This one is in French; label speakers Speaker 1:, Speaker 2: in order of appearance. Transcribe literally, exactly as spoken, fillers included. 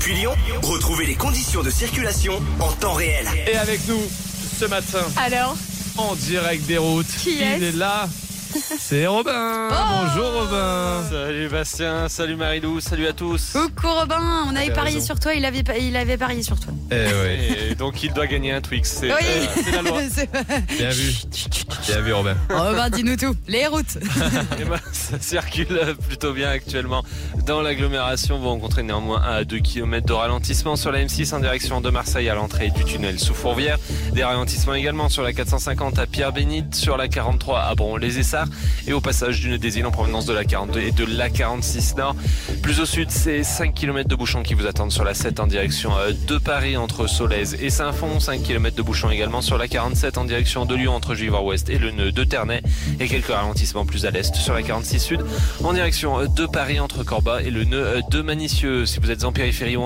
Speaker 1: Depuis Lyon, retrouvez les conditions de circulation en temps réel.
Speaker 2: Et avec nous, ce matin,
Speaker 3: Alors,
Speaker 2: en direct des routes,
Speaker 3: Qui
Speaker 2: il
Speaker 3: est-ce
Speaker 2: est là. C'est Robin.
Speaker 3: Oh
Speaker 2: Bonjour Robin.
Speaker 4: Salut Bastien, salut Marilou, salut à tous.
Speaker 3: coucou Robin, on avait
Speaker 4: T'as
Speaker 3: parié
Speaker 4: raison.
Speaker 3: sur toi, il avait, il avait parié sur toi.
Speaker 2: Eh oui,
Speaker 4: Et donc il doit gagner un Twix, c'est,
Speaker 3: Oui,
Speaker 4: euh, c'est la loi.
Speaker 3: C'est-
Speaker 2: bien vu. Bien vu Robin.
Speaker 3: Robin, dis-nous tout. Les routes.
Speaker 4: Et ben, ça circule plutôt bien actuellement dans l'agglomération. Vous rencontrez néanmoins un à deux kilomètres de ralentissement sur la M six en direction de Marseille à l'entrée du tunnel sous Fourvière. Des ralentissements également sur la quatre cent cinquante à Pierre-Bénite, sur la quarante-trois à Bron-les-Essarts et au passage d'une des îles en provenance de la quarante-deux et de la quarante-six Nord. Plus au sud, c'est cinq kilomètres de bouchons qui vous attendent sur la sept en direction de Paris entre Solèze et Saint-Fond. cinq kilomètres de bouchons également sur la quarante-sept en direction de Lyon entre Givors-Ouest et le nœud de Ternay. Et quelques ralentissements plus à l'est sur la quarante-six Sud en direction de Paris entre Corba et le nœud de Manicieux. Si vous êtes en périphérie ou